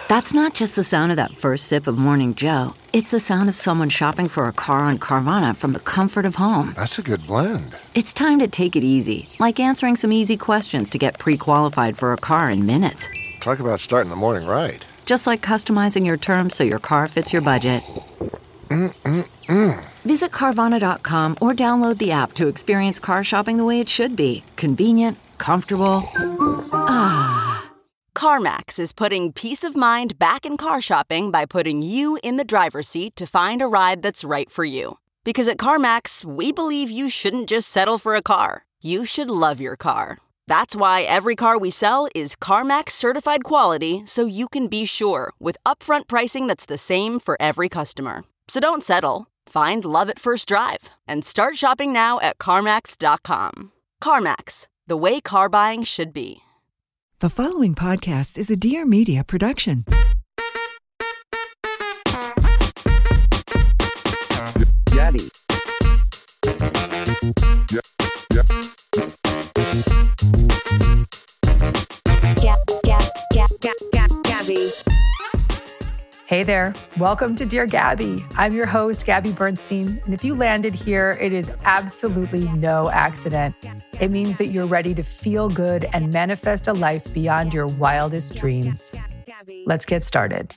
That's not just the sound of that first sip of Morning Joe. It's the sound of someone shopping for a car on Carvana from the comfort of home. That's a good blend. It's time to take it easy, like answering some easy questions to get pre-qualified for a car in minutes. Talk about starting the morning right. Just like customizing your terms so your car fits your budget. Visit Carvana.com or download the app to experience car shopping the way it should be. Convenient, comfortable. CarMax is putting peace of mind back in car shopping by putting you in the driver's seat to find a ride that's right for you. Because at CarMax, we believe you shouldn't just settle for a car. You should love your car. That's why every car we sell is CarMax certified quality, so you can be sure with upfront pricing that's the same for every customer. So don't settle. Find love at first drive and start shopping now at CarMax.com. CarMax, the way car buying should be. The following podcast is a Dear Media production. Gabby. Gabby. Hey there. Welcome to Dear Gabby. I'm your host, Gabby Bernstein. And if you landed here, it is absolutely no accident. It means that you're ready to feel good and manifest a life beyond your wildest dreams. Let's get started.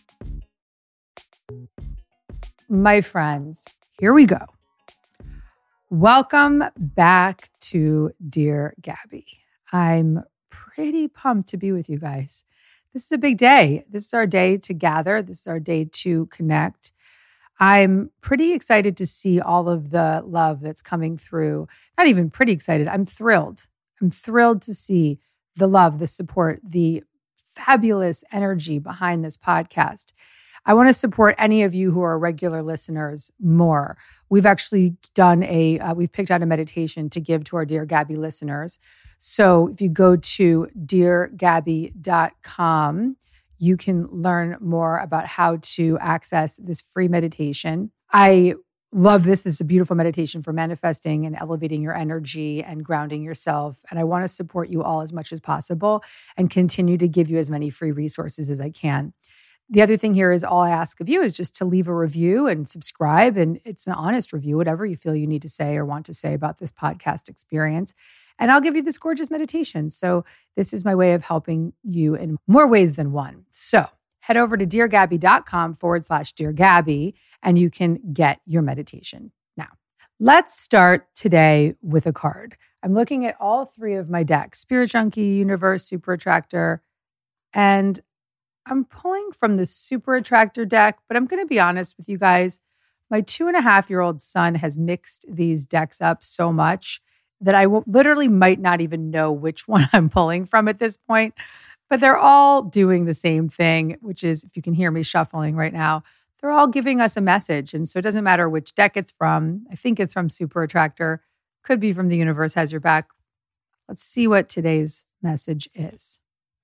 My friends, here we go. Welcome back to Dear Gabby. I'm pretty pumped to be with you guys. This is a big day. This is our day to gather. This is our day to connect. I'm pretty excited to see all of the love that's coming through. Not even pretty excited. I'm thrilled. I'm thrilled to see the love, the support, the fabulous energy behind this podcast. I want to support any of you who are regular listeners more. We've actually done we've picked out a meditation to give to our Dear Gabby listeners. So if you go to deargabby.com, you can learn more about how to access this free meditation. I love this. It's a beautiful meditation for manifesting and elevating your energy and grounding yourself. And I want to support you all as much as possible and continue to give you as many free resources as I can. The other thing here is all I ask of you is just to leave a review and subscribe. And it's an honest review, whatever you feel you need to say or want to say about this podcast experience. And I'll give you this gorgeous meditation. So this is my way of helping you in more ways than one. So head over to deargabby.com/deargabby and you can get your meditation. Now, let's start today with a card. I'm looking at all three of my decks, Spirit Junkie, Universe, Super Attractor, and I'm pulling from the Super Attractor deck, but I'm going to be honest with you guys. My 2.5-year-old son has mixed these decks up so much that I literally might not even know which one I'm pulling from at this point. But they're all doing the same thing, which is, if you can hear me shuffling right now, they're all giving us a message. And so it doesn't matter which deck it's from. I think it's from Super Attractor. Could be from The Universe Has Your Back. Let's see what today's message is.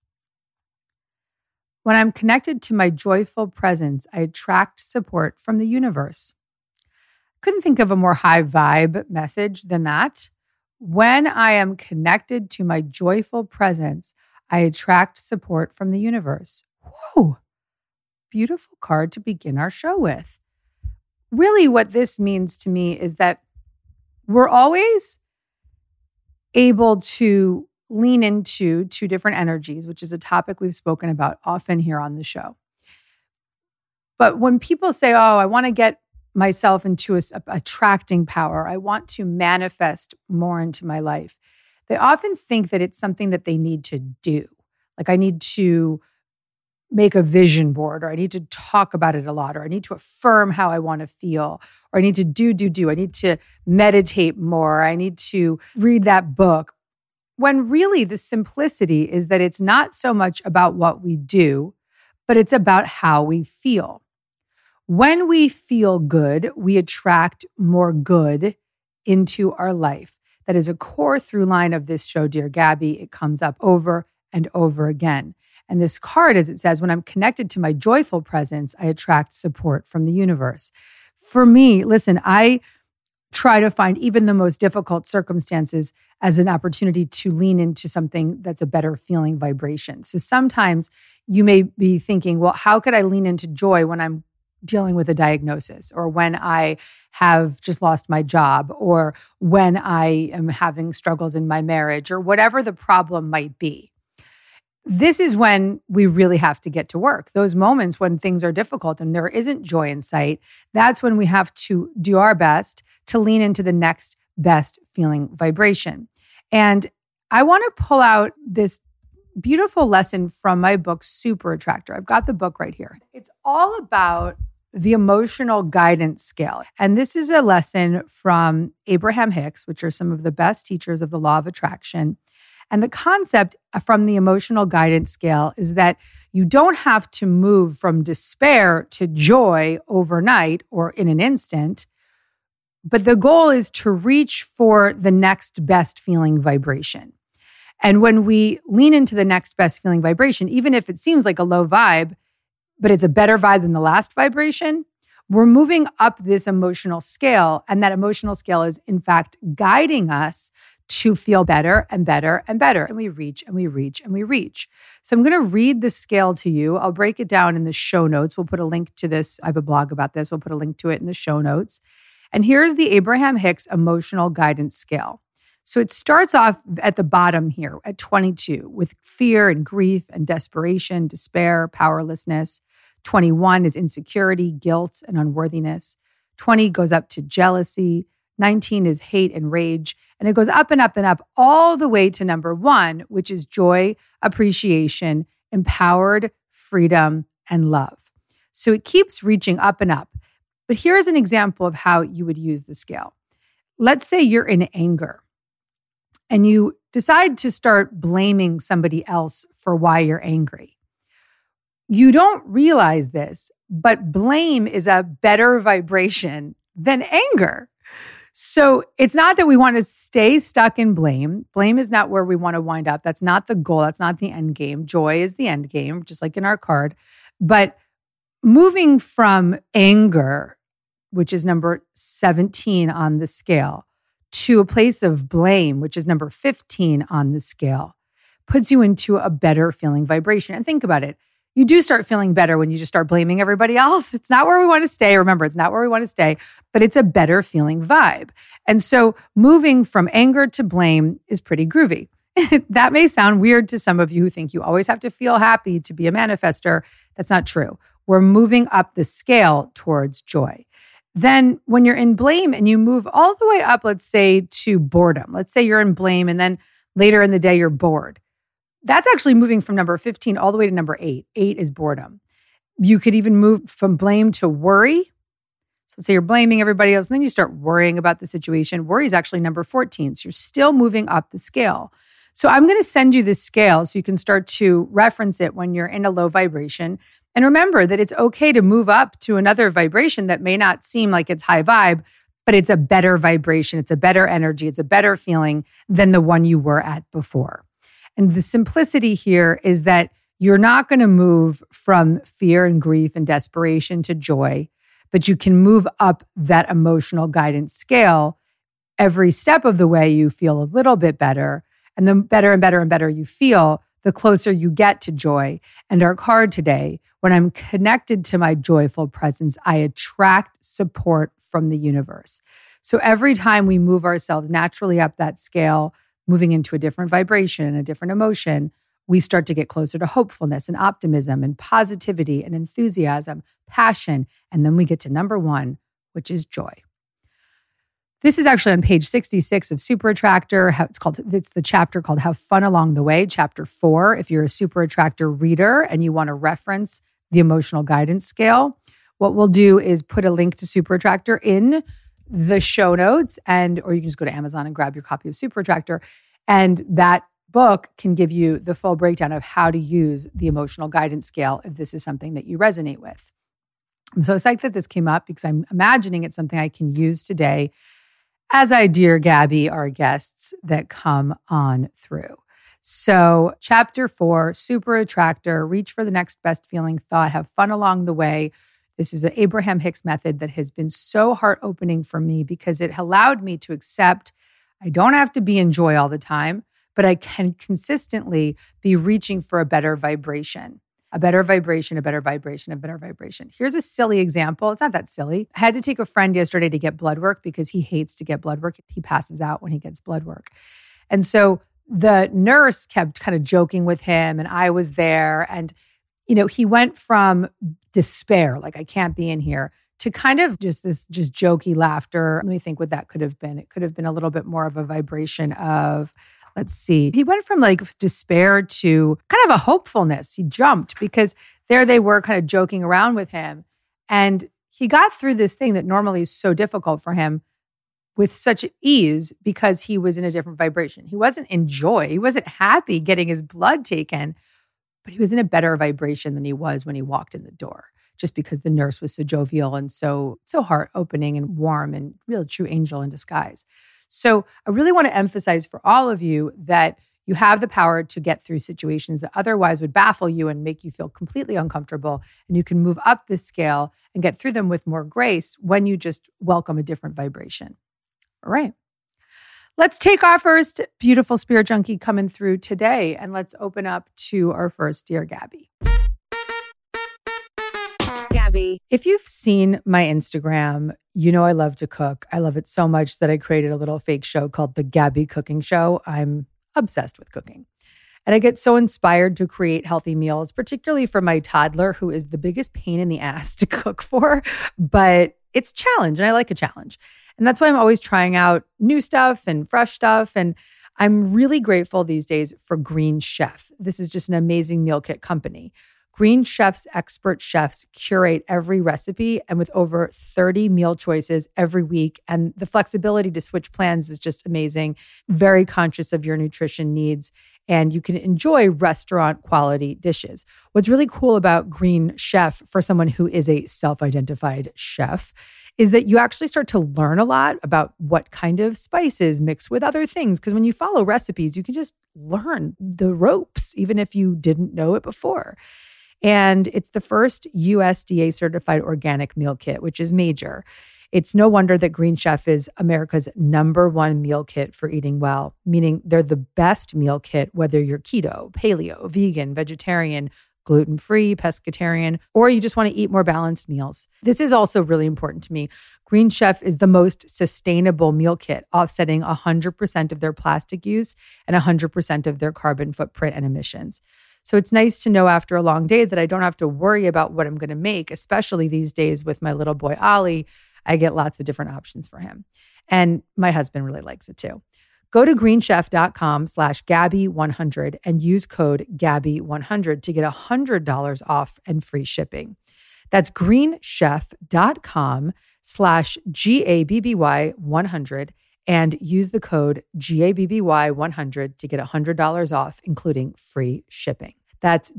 When I'm connected to my joyful presence, I attract support from the universe. Couldn't think of a more high vibe message than that. When I am connected to my joyful presence, I attract support from the universe. Whoa, beautiful card to begin our show with. Really, what this means to me is that we're always able to lean into two different energies, which is a topic we've spoken about often here on the show. But when people say, oh, I want to get myself into attracting power, I want to manifest more into my life, they often think that it's something that they need to do. Like I need to make a vision board, or I need to talk about it a lot, or I need to affirm how I want to feel, or I need to do. I need to meditate more. I need to read that book. When really the simplicity is that it's not so much about what we do, but it's about how we feel. When we feel good, we attract more good into our life. That is a core through line of this show, Dear Gabby. It comes up over and over again. And this card, as it says, when I'm connected to my joyful presence, I attract support from the universe. For me, listen, I try to find even the most difficult circumstances as an opportunity to lean into something that's a better feeling vibration. So sometimes you may be thinking, well, how could I lean into joy when I'm dealing with a diagnosis, or when I have just lost my job, or when I am having struggles in my marriage, or whatever the problem might be. This is when we really have to get to work. Those moments when things are difficult and there isn't joy in sight, that's when we have to do our best to lean into the next best feeling vibration. And I want to pull out this beautiful lesson from my book, Super Attractor. I've got the book right here. It's all about the emotional guidance scale. And this is a lesson from Abraham Hicks, which are some of the best teachers of the law of attraction. And the concept from the emotional guidance scale is that you don't have to move from despair to joy overnight or in an instant, but the goal is to reach for the next best feeling vibration. And when we lean into the next best feeling vibration, even if it seems like a low vibe, but it's a better vibe than the last vibration, we're moving up this emotional scale. And that emotional scale is, in fact, guiding us to feel better and better and better. And we reach and we reach and we reach. So I'm going to read the scale to you. I'll break it down in the show notes. We'll put a link to this. I have a blog about this. We'll put a link to it in the show notes. And here's the Abraham Hicks emotional guidance scale. So it starts off at the bottom here at 22 with fear and grief and desperation, despair, powerlessness. 21 is insecurity, guilt, and unworthiness. 20 goes up to jealousy. 19 is hate and rage. And it goes up and up and up all the way to number 1, which is joy, appreciation, empowered, freedom, and love. So it keeps reaching up and up. But here's an example of how you would use the scale. Let's say you're in anger and you decide to start blaming somebody else for why you're angry. You don't realize this, but blame is a better vibration than anger. So it's not that we want to stay stuck in blame. Blame is not where we want to wind up. That's not the goal. That's not the end game. Joy is the end game, just like in our card. But moving from anger, which is number 17 on the scale, to a place of blame, which is number 15 on the scale, puts you into a better feeling vibration. And think about it. You do start feeling better when you just start blaming everybody else. It's not where we want to stay. Remember, it's not where we want to stay, but it's a better feeling vibe. And so moving from anger to blame is pretty groovy. That may sound weird to some of you who think you always have to feel happy to be a manifester. That's not true. We're moving up the scale towards joy. Then when you're in blame and you move all the way up, let's say to boredom. Let's say you're in blame and then later in the day you're bored. That's actually moving from number 15 all the way to number 8. 8 is boredom. You could even move from blame to worry. So let's say you're blaming everybody else and then you start worrying about the situation. Worry is actually number 14. So you're still moving up the scale. So I'm going to send you this scale so you can start to reference it when you're in a low vibration. And remember that it's okay to move up to another vibration that may not seem like it's high vibe, but it's a better vibration. It's a better energy. It's a better feeling than the one you were at before. And the simplicity here is that you're not going to move from fear and grief and desperation to joy, but you can move up that emotional guidance scale. Every step of the way, you feel a little bit better. And the better and better and better you feel, the closer you get to joy. And our card today, when I'm connected to my joyful presence, I attract support from the universe. So every time we move ourselves naturally up that scale, moving into a different vibration and a different emotion, we start to get closer to hopefulness and optimism and positivity and enthusiasm, passion. And then we get to number 1, which is joy. This is actually on page 66 of Super Attractor. It's the chapter called Have Fun Along the Way, chapter 4. If you're a Super Attractor reader and you want to reference the emotional guidance scale, what we'll do is put a link to Super Attractor in the show notes, or you can just go to Amazon and grab your copy of Super Attractor. And that book can give you the full breakdown of how to use the emotional guidance scale if this is something that you resonate with. I'm so psyched that this came up because I'm imagining it's something I can use today as I dear Gabby our guests that come on through. So chapter 4, Super Attractor, reach for the next best feeling thought, have fun along the way. This is an Abraham Hicks method that has been so heart-opening for me because it allowed me to accept I don't have to be in joy all the time, but I can consistently be reaching for a better vibration. A better vibration, a better vibration, a better vibration. Here's a silly example. It's not that silly. I had to take a friend yesterday to get blood work because he hates to get blood work. He passes out when he gets blood work. And so the nurse kept kind of joking with him and I was there. And, he went from despair, like I can't be in here, to kind of just jokey laughter. Let me think what that could have been. It could have been a little bit more of a vibration of, let's see. He went from like despair to kind of a hopefulness. He jumped because there they were kind of joking around with him. And he got through this thing that normally is so difficult for him with such ease because he was in a different vibration. He wasn't in joy. He wasn't happy getting his blood taken, but he was in a better vibration than he was when he walked in the door, just because the nurse was so jovial and so heart-opening and warm and real true angel in disguise. So I really want to emphasize for all of you that you have the power to get through situations that otherwise would baffle you and make you feel completely uncomfortable. And you can move up this scale and get through them with more grace when you just welcome a different vibration. All right. Let's take our first beautiful spirit junkie coming through today, and let's open up to our first Dear Gabby. Gabby. If you've seen my Instagram, you know I love to cook. I love it so much that I created a little fake show called The Gabby Cooking Show. I'm obsessed with cooking. And I get so inspired to create healthy meals, particularly for my toddler, who is the biggest pain in the ass to cook for. But it's a challenge, and I like a challenge. And that's why I'm always trying out new stuff and fresh stuff. And I'm really grateful these days for Green Chef. This is just an amazing meal kit company. Green Chef's expert chefs curate every recipe, and with over 30 meal choices every week. And the flexibility to switch plans is just amazing. Very conscious of your nutrition needs, and you can enjoy restaurant quality dishes. What's really cool about Green Chef for someone who is a self-identified chef is that you actually start to learn a lot about what kind of spices mix with other things. Because when you follow recipes, you can just learn the ropes, even if you didn't know it before. And it's the first USDA certified organic meal kit, which is major. It's no wonder that Green Chef is America's #1 meal kit for eating well, meaning they're the best meal kit, whether you're keto, paleo, vegan, vegetarian, gluten-free, pescatarian, or you just want to eat more balanced meals. This is also really important to me. Green Chef is the most sustainable meal kit, offsetting 100% of their plastic use and 100% of their carbon footprint and emissions. So it's nice to know after a long day that I don't have to worry about what I'm going to make, especially these days with my little boy, Ollie. I get lots of different options for him. And my husband really likes it too. Go to greenchef.com/Gabby100 and use code Gabby100 to get $100 off and free shipping. That's greenchef.com/GABBY100 and use the code GABBY100 to get $100 off, including free shipping. That's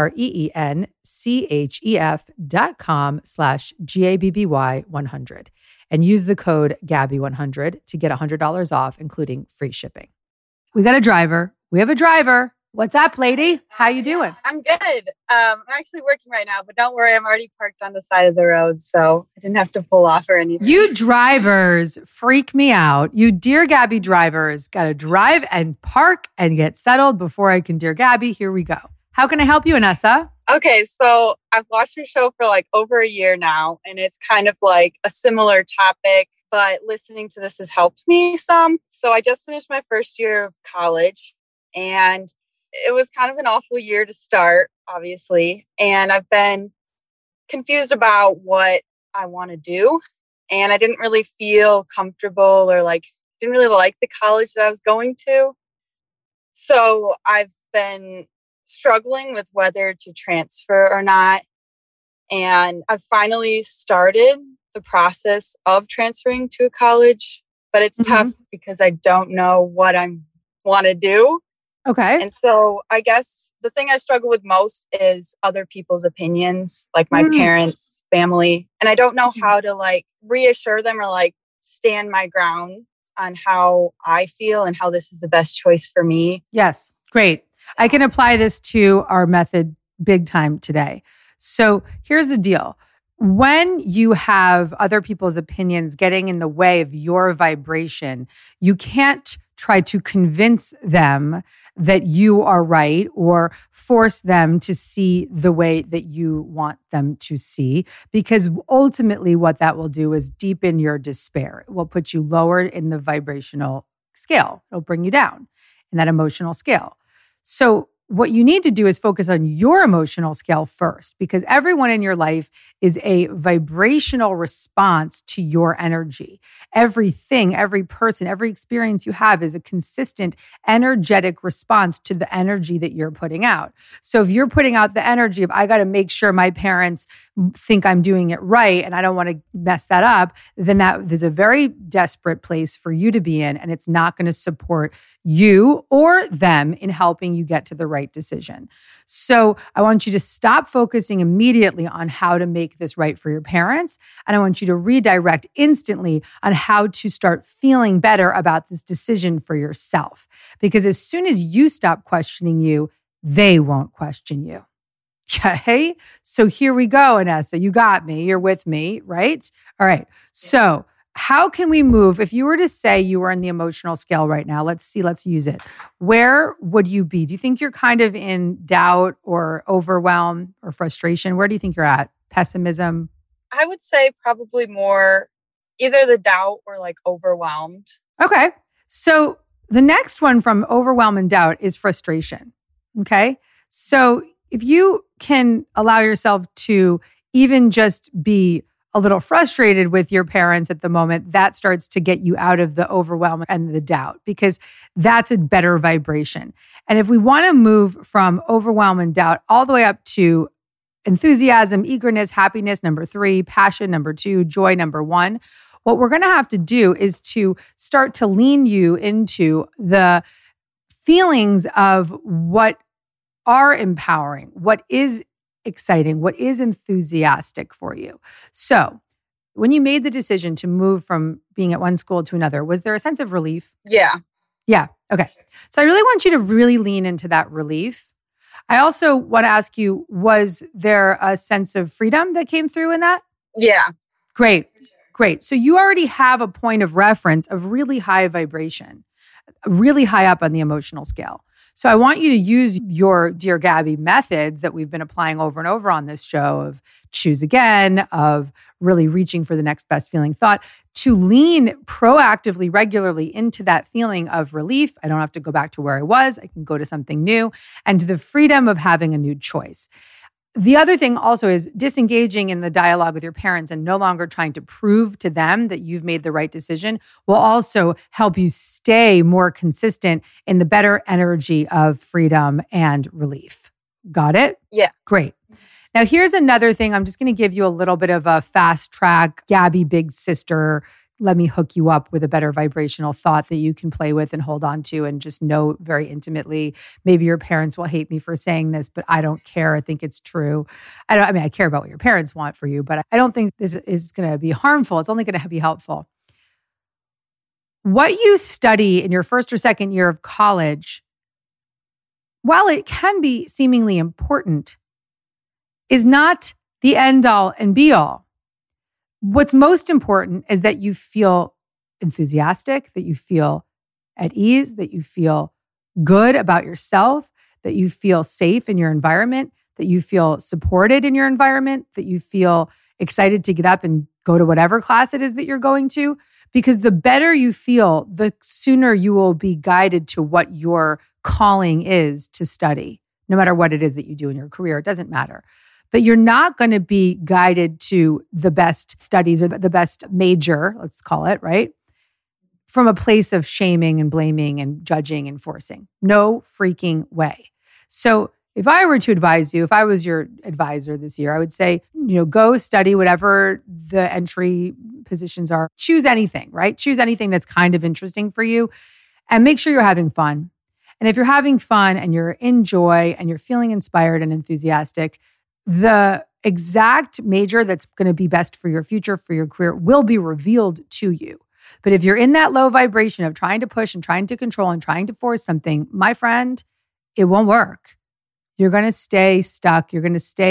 greenchef.com/GABBY100 and use the code Gabby100 to get $100 off, including free shipping. We got a driver. We have a driver. What's up, lady? How you doing? I'm good. I'm actually working right now, but don't worry, I'm already parked on the side of the road, so I didn't have to pull off or anything. You drivers freak me out. You Dear Gabby drivers got to drive and park and get settled before I can Dear Gabby. Here we go. How can I help you, Anessa? Okay, so I've watched your show for like over a year now, and it's kind of like a similar topic, but listening to this has helped me some. So I just finished my first year of college, and it was kind of an awful year to start, obviously. And I've been confused about what I want to do. And I didn't really feel comfortable or didn't really like the college that I was going to. So I've been struggling with whether to transfer or not. And I've finally started the process of transferring to a college, but it's tough because I don't know what I want to do. Okay. And so I guess the thing I struggle with most is other people's opinions, like my parents, family. And I don't know how to reassure them or stand my ground on how I feel and how this is the best choice for me. Yes. Great. I can apply this to our method big time today. So here's the deal. when you have other people's opinions getting in the way of your vibration, you can't try to convince them that you are right or force them to see the way that you want them to see, because ultimately what that will do is deepen your despair. It will put you lower in the vibrational scale. It'll bring you down in that emotional scale. So what you need to do is focus on your emotional scale first, because everyone in your life is a vibrational response to your energy. Everything, every person, every experience you have is a consistent energetic response to the energy that you're putting out. So if you're putting out the energy of, I got to make sure my parents think I'm doing it right and I don't want to mess that up, then that is a very desperate place for you to be in, and it's not going to support you or them in helping you get to the right decision. So I want you to stop focusing immediately on how to make this right for your parents. And I want you to redirect instantly on how to start feeling better about this decision for yourself. Because as soon as you stop questioning you, they won't question you. Okay? So here we go, Inessa. You got me. You're with me, right? All right. So how can we move? If you were to say you were in the emotional scale right now, let's use it. Where would you be? Do you think you're kind of in doubt or overwhelm or frustration? Where do you think you're at? Pessimism? I would say probably more either the doubt or like overwhelmed. Okay. So the next one from overwhelm and doubt is frustration. Okay. So if you can allow yourself to even just be a little frustrated with your parents at the moment, that starts to get you out of the overwhelm and the doubt, because that's a better vibration. And if we want to move from overwhelm and doubt all the way up to enthusiasm, eagerness, happiness, number 3, passion, number 2, joy, number 1, what we're going to have to do is to start to lean you into the feelings of what are empowering, what is exciting, what is enthusiastic for you. So when you made the decision to move from being at one school to another, was there a sense of relief? Yeah. Yeah. Okay. So I really want you to really lean into that relief. I also want to ask you, was there a sense of freedom that came through in that? Yeah. Great. Great. So you already have a point of reference of really high vibration, really high up on the emotional scale. So I want you to use your Dear Gabby methods that we've been applying over and over on this show of choose again, of really reaching for the next best feeling thought, to lean proactively, regularly into that feeling of relief. I don't have to go back to where I was. I can go to something new, and to the freedom of having a new choice. The other thing also is disengaging in the dialogue with your parents and no longer trying to prove to them that you've made the right decision will also help you stay more consistent in the better energy of freedom and relief. Got it? Yeah. Great. Now, here's another thing. I'm just going to give you a little bit of a fast track, Gabby Big Sister. Let me hook you up with a better vibrational thought that you can play with and hold on to and just know very intimately. Maybe your parents will hate me for saying this, but I don't care. I think it's true. I care about what your parents want for you, but I don't think this is going to be harmful. It's only going to be helpful. What you study in your first or second year of college, while it can be seemingly important, is not the end all and be all. What's most important is that you feel enthusiastic, that you feel at ease, that you feel good about yourself, that you feel safe in your environment, that you feel supported in your environment, that you feel excited to get up and go to whatever class it is that you're going to. Because the better you feel, the sooner you will be guided to what your calling is to study, no matter what it is that you do in your career. It doesn't matter. But you're not going to be guided to the best studies or the best major, let's call it, right? From a place of shaming and blaming and judging and forcing. No freaking way. So if I were to advise you, if I was your advisor this year, I would say, go study whatever the entry positions are. Choose anything, right? Choose anything that's kind of interesting for you and make sure you're having fun. And if you're having fun and you're in joy and you're feeling inspired and enthusiastic, the exact major that's going to be best for your future, for your career, will be revealed to you. But if you're in that low vibration of trying to push and trying to control and trying to force something, my friend, it won't work. You're going to stay stuck. You're going to stay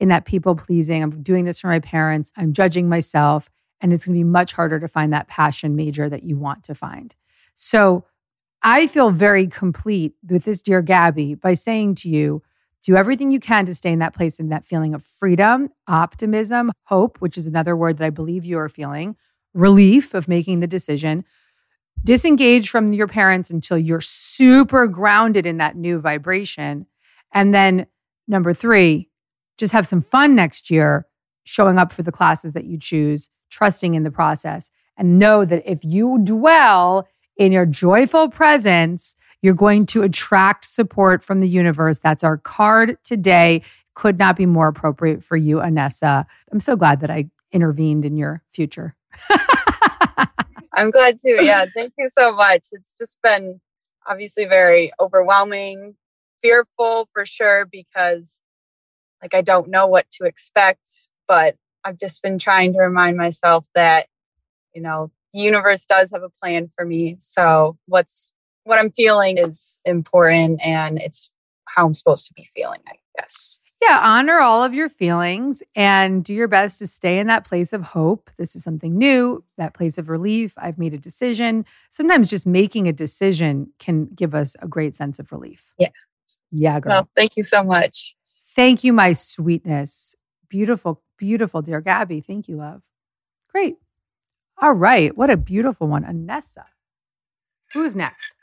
in that people pleasing. I'm doing this for my parents. I'm judging myself. And it's going to be much harder to find that passion major that you want to find. So I feel very complete with this Dear Gabby by saying to you, do everything you can to stay in that place, in that feeling of freedom, optimism, hope, which is another word that I believe you are feeling, relief of making the decision. Disengage from your parents until you're super grounded in that new vibration. And then number 3, just have some fun next year, showing up for the classes that you choose, trusting in the process, and know that if you dwell in your joyful presence, you're going to attract support from the universe. That's our card today. Could not be more appropriate for you, Anessa. I'm so glad that I intervened in your future. I'm glad too. Yeah. Thank you so much. It's just been obviously very overwhelming, fearful for sure, because like I don't know what to expect, but I've just been trying to remind myself that, the universe does have a plan for me. So what I'm feeling is important, and it's how I'm supposed to be feeling, I guess. Yeah, honor all of your feelings and do your best to stay in that place of hope. This is something new, that place of relief. I've made a decision. Sometimes just making a decision can give us a great sense of relief. Yeah. Yeah, girl. Well, thank you so much. Thank you, my sweetness. Beautiful, beautiful, Dear Gabby. Thank you, love. Great. All right. What a beautiful one. Anessa. Who is next?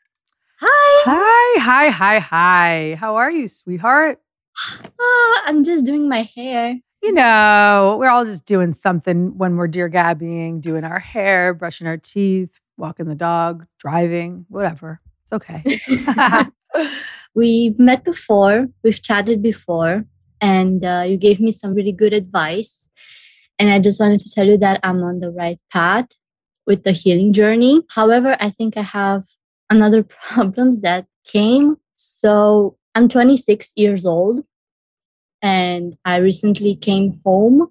Hi. How are you, sweetheart? I'm just doing my hair. We're all just doing something when we're Dear Gabbying, doing our hair, brushing our teeth, walking the dog, driving, whatever. It's okay. We met before. We've chatted before. And you gave me some really good advice. And I just wanted to tell you that I'm on the right path with the healing journey. However, I think I have another problems that came. So I'm 26 years old and I recently came home.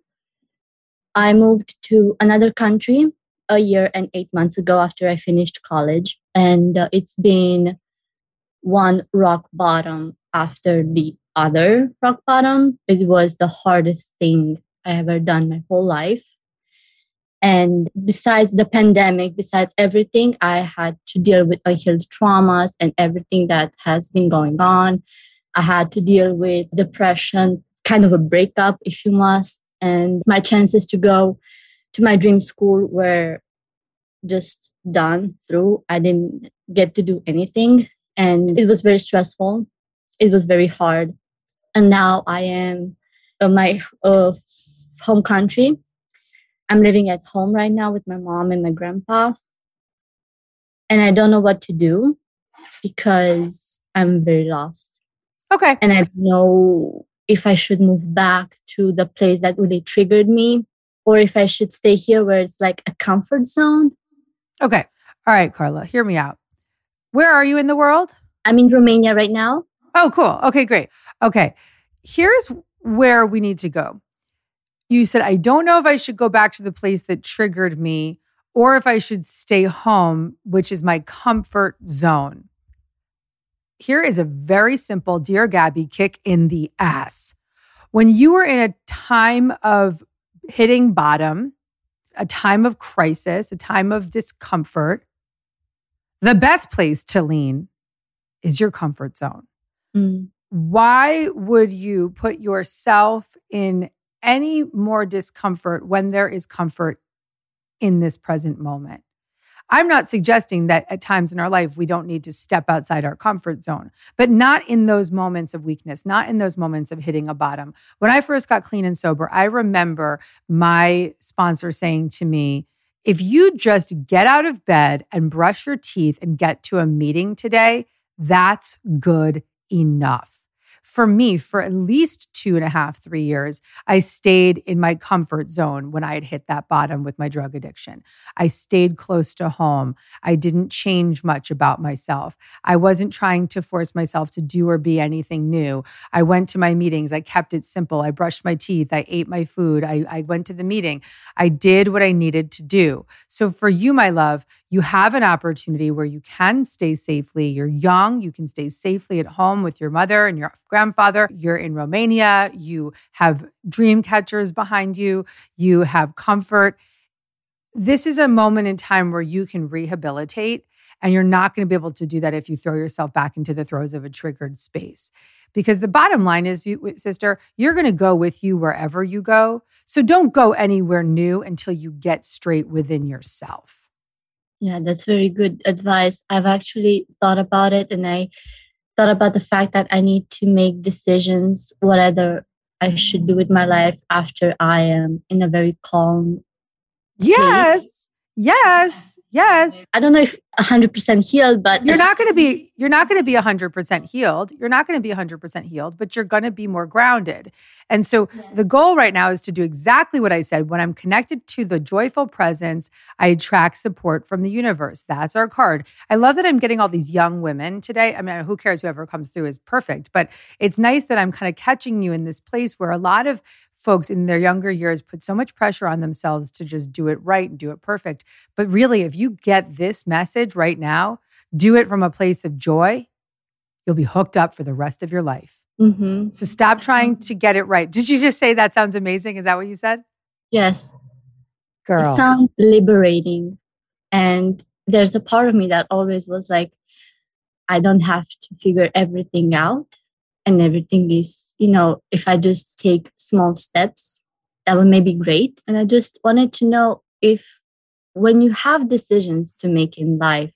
I moved to another country a year and 8 months ago after I finished college. And it's been one rock bottom after the other rock bottom. It was the hardest thing I ever done my whole life. And besides the pandemic, besides everything, I had to deal with unhealed traumas and everything that has been going on. I had to deal with depression, kind of a breakup, if you must. And my chances to go to my dream school were just done through. I didn't get to do anything. And it was very stressful. It was very hard. And now I am in my home country. I'm living at home right now with my mom and my grandpa. And I don't know what to do because I'm very lost. Okay. And I don't know if I should move back to the place that really triggered me or if I should stay here where it's like a comfort zone. Okay. All right, Carla, hear me out. Where are you in the world? I'm in Romania right now. Oh, cool. Okay, great. Okay. Here's where we need to go. You said, I don't know if I should go back to the place that triggered me or if I should stay home, which is my comfort zone. Here is a very simple Dear Gabby kick in the ass. When you are in a time of hitting bottom, a time of crisis, a time of discomfort, the best place to lean is your comfort zone. Mm. Why would you put yourself in any more discomfort when there is comfort in this present moment? I'm not suggesting that at times in our life, we don't need to step outside our comfort zone, but not in those moments of weakness, not in those moments of hitting a bottom. When I first got clean and sober, I remember my sponsor saying to me, if you just get out of bed and brush your teeth and get to a meeting today, that's good enough. For me, for at least 2.5, 3 years, I stayed in my comfort zone when I had hit that bottom with my drug addiction. I stayed close to home. I didn't change much about myself. I wasn't trying to force myself to do or be anything new. I went to my meetings. I kept it simple. I brushed my teeth. I ate my food. I went to the meeting. I did what I needed to do. So for you, my love, you have an opportunity where you can stay safely. You're young. You can stay safely at home with your mother and your grandfather. You're in Romania. You have dream catchers behind you. You have comfort. This is a moment in time where you can rehabilitate, and you're not going to be able to do that if you throw yourself back into the throes of a triggered space. Because the bottom line is, sister, you're going to go with you wherever you go. So don't go anywhere new until you get straight within yourself. Yeah, that's very good advice. I've actually thought about it, and I thought about the fact that I need to make decisions, whatever I should do with my life after I am in a very calm Yes. Yes. Yes. I don't know if 100% healed, but you're not going to be 100% healed. You're not going to be 100% healed, but you're going to be more grounded. And so the goal right now is to do exactly what I said. When I'm connected to the joyful presence, I attract support from the universe. That's our card. I love that I'm getting all these young women today. I mean, who cares? Whoever comes through is perfect, but it's nice that I'm kind of catching you in this place where a lot of folks in their younger years put so much pressure on themselves to just do it right and do it perfect. But really, if you get this message right now, do it from a place of joy, you'll be hooked up for the rest of your life. Mm-hmm. So stop trying to get it right. Did you just say that sounds amazing? Is that what you said? Yes. Girl. It sounds liberating. And there's a part of me that always was like, I don't have to figure everything out. And everything is, if I just take small steps, that would maybe be great. And I just wanted to know if when you have decisions to make in life,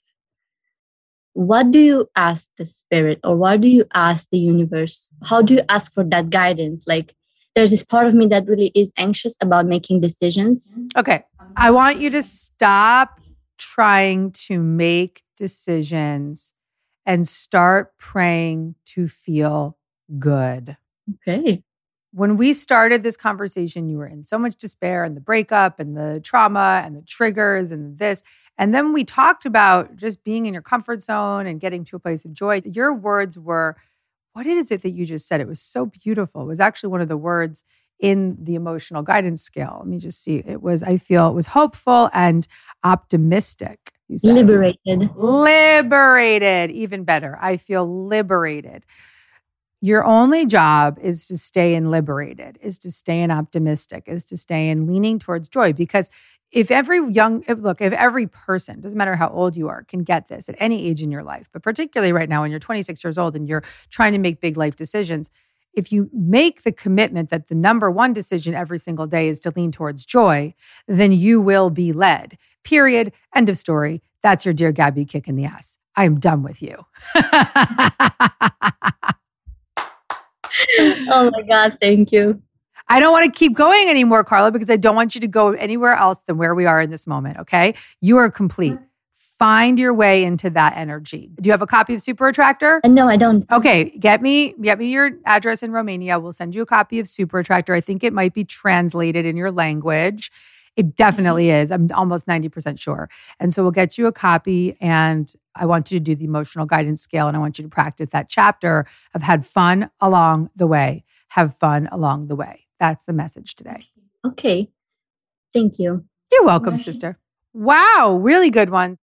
what do you ask the spirit, or what do you ask the universe? How do you ask for that guidance? Like, there's this part of me that really is anxious about making decisions. Okay. I want you to stop trying to make decisions and start praying to feel good. Okay. When we started this conversation, you were in so much despair and the breakup and the trauma and the triggers and this. And then we talked about just being in your comfort zone and getting to a place of joy. Your words were, what is it that you just said? It was so beautiful. It was actually one of the words in the emotional guidance scale. Let me just see. It was hopeful and optimistic. You said. Liberated. Even better. I feel liberated. Your only job is to stay in liberated, is to stay in optimistic, is to stay in leaning towards joy. Because if every person, doesn't matter how old you are, can get this at any age in your life, but particularly right now when you're 26 years old and you're trying to make big life decisions, if you make the commitment that the number one decision every single day is to lean towards joy, then you will be led. Period. End of story. That's your Dear Gabby kick in the ass. I am done with you. Oh my God, thank you. I don't want to keep going anymore, Carla, because I don't want you to go anywhere else than where we are in this moment, okay? You are complete. Find your way into that energy. Do you have a copy of Super Attractor? No, I don't. Okay, get me your address in Romania. We'll send you a copy of Super Attractor. I think it might be translated in your language. It definitely is. I'm almost 90% sure. And so we'll get you a copy, and I want you to do the emotional guidance scale, and I want you to practice that chapter of had fun along the way. Have fun along the way. That's the message today. Okay. Thank you. You're welcome, sister. Wow, really good ones.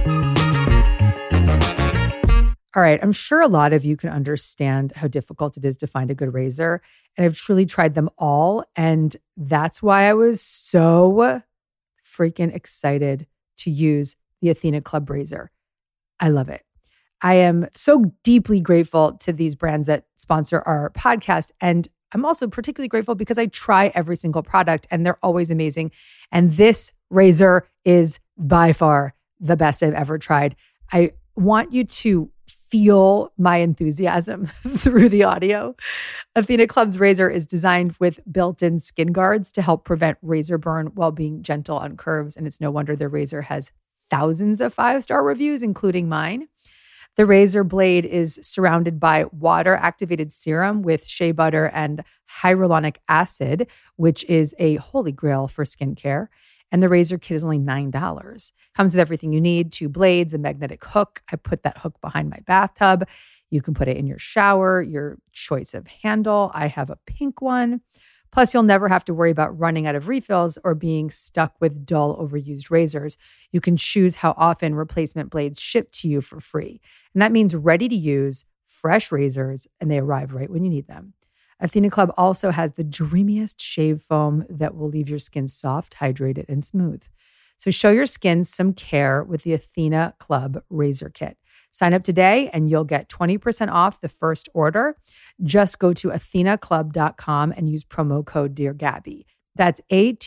All right, I'm sure a lot of you can understand how difficult it is to find a good razor. And I've truly tried them all. And that's why I was so freaking excited to use the Athena Club razor. I love it. I am so deeply grateful to these brands that sponsor our podcast. And I'm also particularly grateful because I try every single product and they're always amazing. And this razor is by far the best I've ever tried. I want you to feel my enthusiasm through the audio. Athena Club's razor is designed with built-in skin guards to help prevent razor burn while being gentle on curves. And it's no wonder their razor has thousands of 5-star reviews, including mine. The razor blade is surrounded by water-activated serum with shea butter and hyaluronic acid, which is a holy grail for skincare. And the razor kit is only $9. Comes with everything you need, 2 blades, a magnetic hook. I put that hook behind my bathtub. You can put it in your shower, your choice of handle. I have a pink one. Plus, you'll never have to worry about running out of refills or being stuck with dull, overused razors. You can choose how often replacement blades ship to you for free. And that means ready-to-use, fresh razors, and they arrive right when you need them. Athena Club also has the dreamiest shave foam that will leave your skin soft, hydrated, and smooth. So show your skin some care with the Athena Club Razor Kit. Sign up today and you'll get 20% off the first order. Just go to athenaclub.com and use promo code Dear Gabby. That's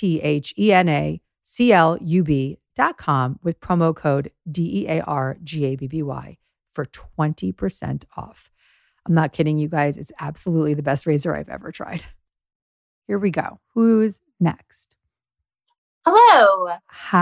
athenaclub.com with promo code DEARGABBY for 20% off. I'm not kidding you guys. It's absolutely the best razor I've ever tried. Here we go. Who's next? Hello.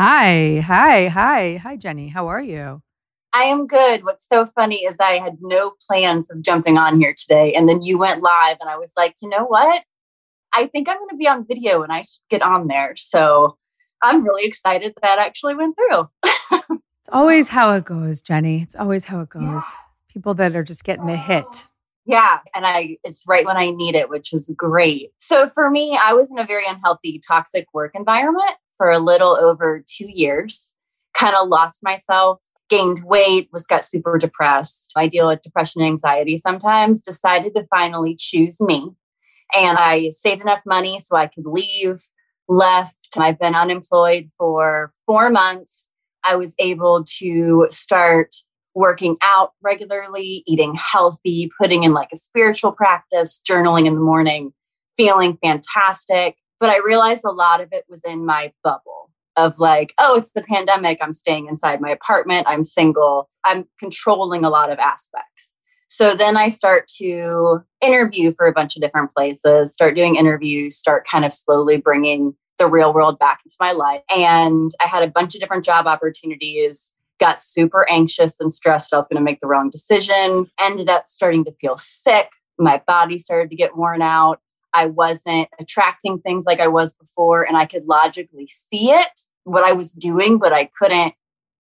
Hi, Jenny. How are you? I am good. What's so funny is I had no plans of jumping on here today. And then you went live and I was like, you know what? I think I'm going to be on video and I should get on there. So I'm really excited that actually went through. It's always how it goes, Jenny. It's always how it goes. Yeah. People that are just getting the hit. Yeah. And it's right when I need it, which is great. So for me, I was in a very unhealthy, toxic work environment for a little over 2 years, kind of lost myself, gained weight, got super depressed. I deal with depression and anxiety sometimes, decided to finally choose me. And I saved enough money so I could leave, left. I've been unemployed for 4 months. I was able to start working out regularly, eating healthy, putting in like a spiritual practice, journaling in the morning, feeling fantastic. But I realized a lot of it was in my bubble of like, oh, it's the pandemic. I'm staying inside my apartment. I'm single. I'm controlling a lot of aspects. So then I start to interview for a bunch of different places, start doing interviews, start kind of slowly bringing the real world back into my life. And I had a bunch of different job opportunities, got super anxious and stressed. I was going to make the wrong decision, ended up starting to feel sick. My body started to get worn out. I wasn't attracting things like I was before, and I could logically see it, what I was doing, but I couldn't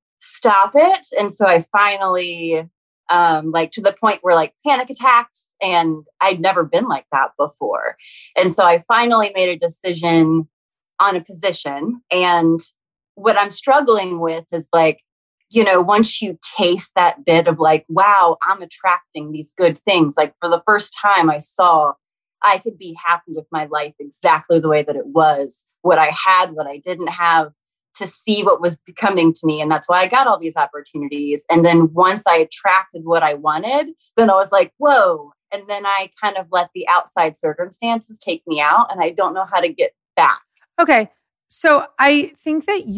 stop it. And so I finally, to the point where like panic attacks, and I'd never been like that before. And so I finally made a decision on a position. And what I'm struggling with is like, you know, once you taste that bit of like, wow, I'm attracting these good things. Like for the first time I saw I could be happy with my life exactly the way that it was, what I had, what I didn't have, to see what was coming to me. And that's why I got all these opportunities. And then once I attracted what I wanted, then I was like, whoa. And then I kind of let the outside circumstances take me out, and I don't know how to get back. Okay. So I think that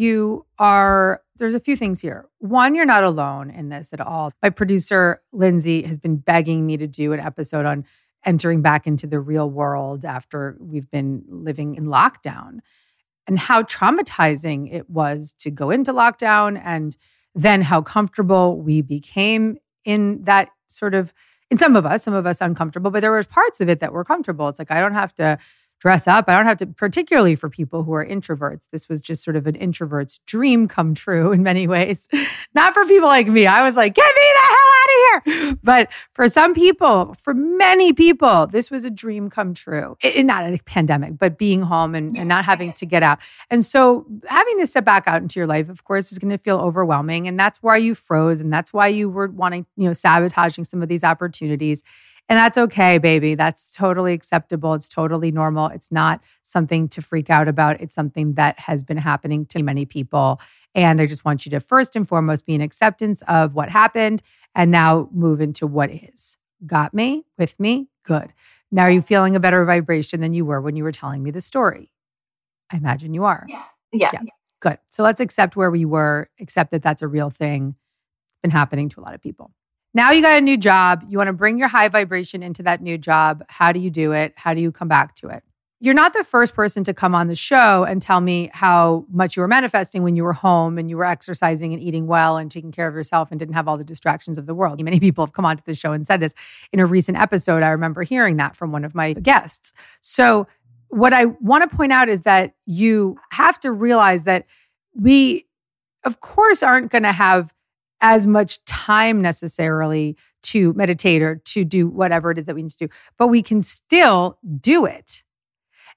there's a few things here. One, you're not alone in this at all. My producer, Lindsay, has been begging me to do an episode on entering back into the real world after we've been living in lockdown, and how traumatizing it was to go into lockdown, and then how comfortable we became in that sort of, in some of us uncomfortable, but there were parts of it that were comfortable. It's like, I don't have to dress up. I don't have to, particularly for people who are introverts. This was just sort of an introvert's dream come true in many ways. Not for people like me. I was like, get me the hell out of here. But for some people, for many people, this was a dream come true. Not a pandemic, but being home and not having to get out. And so having to step back out into your life, of course, is going to feel overwhelming. And that's why you froze. And that's why you were wanting, sabotaging some of these opportunities. And that's okay, baby. That's totally acceptable. It's totally normal. It's not something to freak out about. It's something that has been happening to many people. And I just want you to first and foremost be in acceptance of what happened and now move into what is. Got me? With me? Good. Now are you feeling a better vibration than you were when you were telling me the story? I imagine you are. Yeah. Good. So let's accept where we were, accept that that's a real thing. It's been happening to a lot of people. Now you got a new job. You want to bring your high vibration into that new job. How do you do it? How do you come back to it? You're not the first person to come on the show and tell me how much you were manifesting when you were home and you were exercising and eating well and taking care of yourself and didn't have all the distractions of the world. Many people have come onto the show and said this. In a recent episode, I remember hearing that from one of my guests. So what I want to point out is that you have to realize that we, of course, aren't going to have as much time necessarily to meditate or to do whatever it is that we need to do, but we can still do it.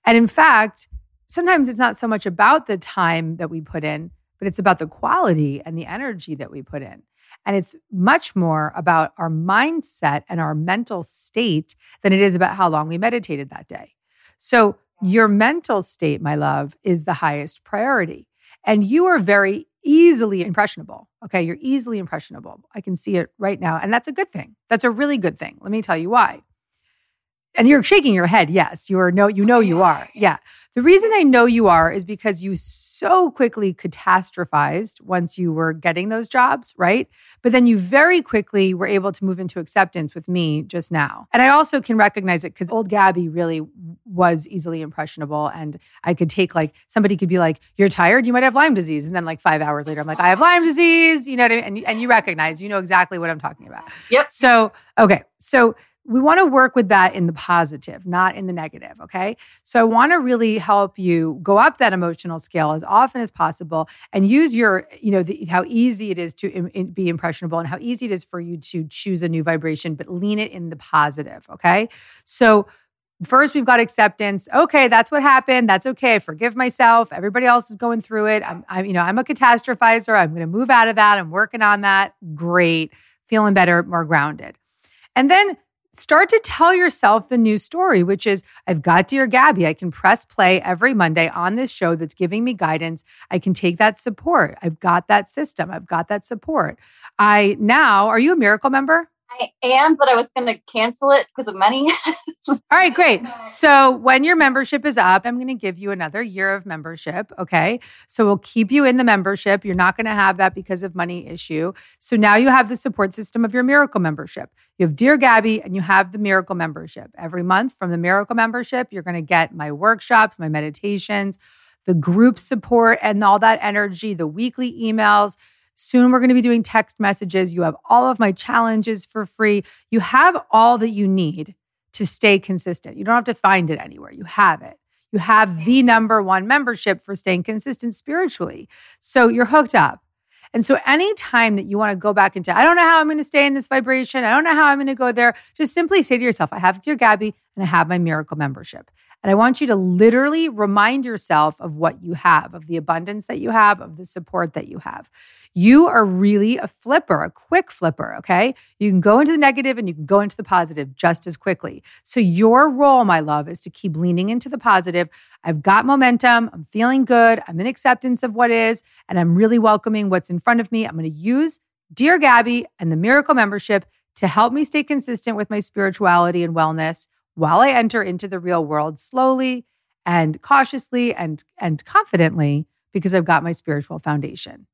And in fact, sometimes it's not so much about the time that we put in, but it's about the quality and the energy that we put in. And it's much more about our mindset and our mental state than it is about how long we meditated that day. So your mental state, my love, is the highest priority. And you are very easily impressionable. Okay, you're easily impressionable. I can see it right now. And that's a good thing. That's a really good thing. Let me tell you why. And you're shaking your head. Yes, you are. You are. Yeah. The reason I know you are is because you so quickly catastrophized once you were getting those jobs, right? But then you very quickly were able to move into acceptance with me just now. And I also can recognize it because old Gabby really was easily impressionable. And I could take somebody could be like, you're tired? You might have Lyme disease. And then 5 hours later, I'm like, I have Lyme disease. You know what I mean? And you recognize, you know exactly what I'm talking about. Yep. So we want to work with that in the positive, not in the negative, okay? So I want to really help you go up that emotional scale as often as possible and use your, how easy it is to be impressionable and how easy it is for you to choose a new vibration, but lean it in the positive, okay? So first, we've got acceptance. Okay, that's what happened. That's okay. I forgive myself. Everybody else is going through it. I'm a catastrophizer. I'm going to move out of that. I'm working on that. Great. Feeling better, more grounded. And then start to tell yourself the new story, which is, I've got Dear Gabby. I can press play every Monday on this show that's giving me guidance. I can take that support. I've got that system. I've got that support. Are you a Miracle member? I am, but I was going to cancel it because of money. All right, great. So when your membership is up, I'm going to give you another year of membership, okay? So we'll keep you in the membership. You're not going to have that because of money issue. So now you have the support system of your Miracle membership. You have Dear Gabby and you have the Miracle membership. Every month from the Miracle membership, you're going to get my workshops, my meditations, the group support and all that energy, the weekly emails. Soon we're going to be doing text messages. You have all of my challenges for free. You have all that you need to stay consistent. You don't have to find it anywhere. You have it. You have the number one membership for staying consistent spiritually. So you're hooked up. And so anytime that you want to go back into, I don't know how I'm going to stay in this vibration. I don't know how I'm going to go there. Just simply say to yourself, I have Dear Gabby and I have my Miracle membership. And I want you to literally remind yourself of what you have, of the abundance that you have, of the support that you have. You are really a flipper, a quick flipper, okay? You can go into the negative and you can go into the positive just as quickly. So your role, my love, is to keep leaning into the positive. I've got momentum. I'm feeling good. I'm in acceptance of what is, and I'm really welcoming what's in front of me. I'm going to use Dear Gabby and the Miracle membership to help me stay consistent with my spirituality and wellness while I enter into the real world slowly and cautiously and confidently because I've got my spiritual foundation.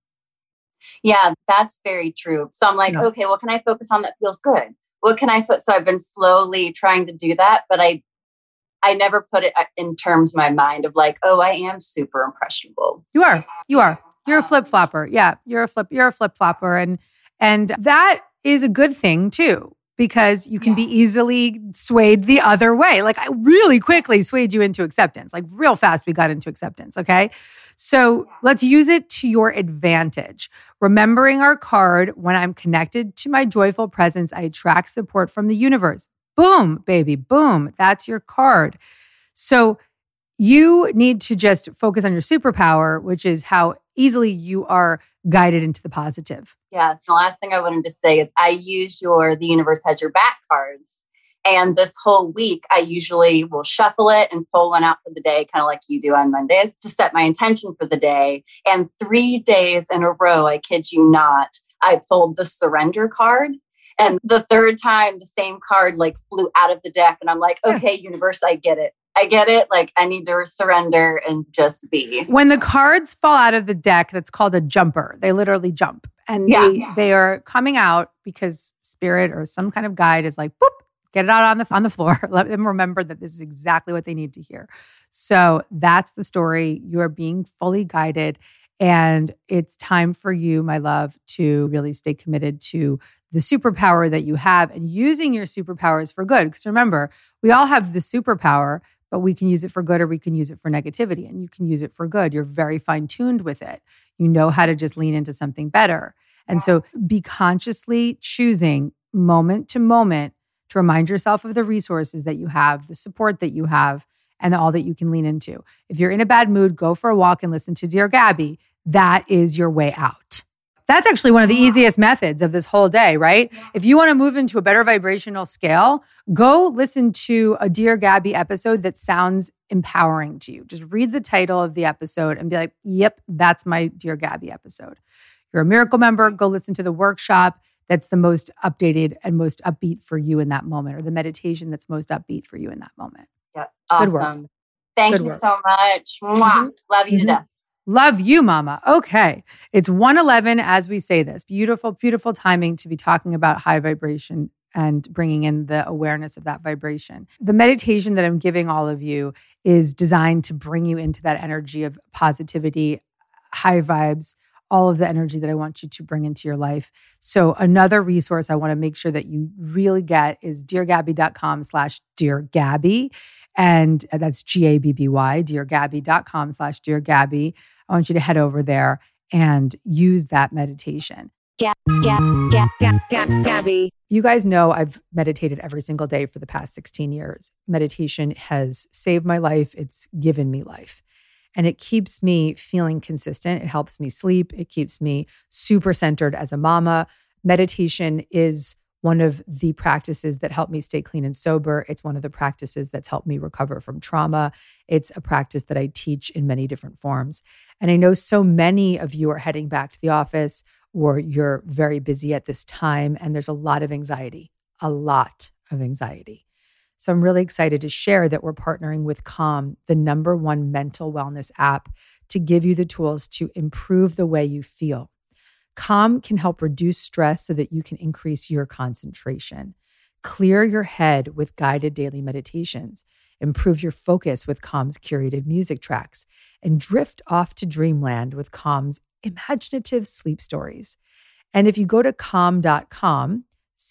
Yeah, that's very true. So I'm like, okay, what can I focus on that feels good? What can I put? So I've been slowly trying to do that, but I never put it in terms of my mind of like, oh, I am super impressionable. You are. You're a flip flopper. Yeah, you're a flip flopper. And that is a good thing too, because you can be easily swayed the other way. Like I really quickly swayed you into acceptance. Like real fast we got into acceptance, okay? So let's use it to your advantage. Remembering our card, when I'm connected to my joyful presence, I attract support from the universe. Boom, baby, boom. That's your card. So you need to just focus on your superpower, which is how easily you are guided into the positive. Yeah. The last thing I wanted to say is I use The Universe Has Your Back cards. And this whole week, I usually will shuffle it and pull one out for the day, kind of like you do on Mondays, to set my intention for the day. And 3 days in a row, I kid you not, I pulled the surrender card. And the third time, the same card flew out of the deck. And I'm like, okay, universe, I get it. Like I need to surrender and just be. When the cards fall out of the deck, that's called a jumper. They literally jump. And they are coming out because spirit or some kind of guide is like, boop, get it out on the floor. Let them remember that this is exactly what they need to hear. So that's the story. You are being fully guided. And it's time for you, my love, to really stay committed to the superpower that you have and using your superpowers for good. Because remember, we all have the superpower, but we can use it for good or we can use it for negativity. And you can use it for good. You're very fine-tuned with it. You know how to just lean into something better. And so be consciously choosing moment to moment to remind yourself of the resources that you have, the support that you have, and all that you can lean into. If you're in a bad mood, go for a walk and listen to Dear Gabby. That is your way out. That's actually one of the easiest methods of this whole day, right? If you want to move into a better vibrational scale, go listen to a Dear Gabby episode that sounds empowering to you. Just read the title of the episode and be like, yep, that's my Dear Gabby episode. You're a Miracle member, go listen to the workshop that's the most updated and most upbeat for you in that moment, or the meditation that's most upbeat for you in that moment. Yeah, awesome. Good work. Thank you so much. Mwah. Love you to death. Love you, mama. Okay. It's 1:11 as we say this. Beautiful, beautiful timing to be talking about high vibration and bringing in the awareness of that vibration. The meditation that I'm giving all of you is designed to bring you into that energy of positivity, high vibes, all of the energy that I want you to bring into your life. So another resource I want to make sure that you really get is deargabby.com/deargabby. And that's GABBY, deargabby.com/deargabby. I want you to head over there and use that meditation. Gabby. You guys know I've meditated every single day for the past 16 years. Meditation has saved my life. It's given me life. And it keeps me feeling consistent. It helps me sleep. It keeps me super centered as a mama. Meditation is one of the practices that help me stay clean and sober. It's one of the practices that's helped me recover from trauma. It's a practice that I teach in many different forms. And I know so many of you are heading back to the office, or you're very busy at this time, and there's a lot of anxiety. So I'm really excited to share that we're partnering with Calm, the #1 mental wellness app, to give you the tools to improve the way you feel. Calm can help reduce stress so that you can increase your concentration, clear your head with guided daily meditations, improve your focus with Calm's curated music tracks, and drift off to dreamland with Calm's imaginative sleep stories. And if you go to calm.com,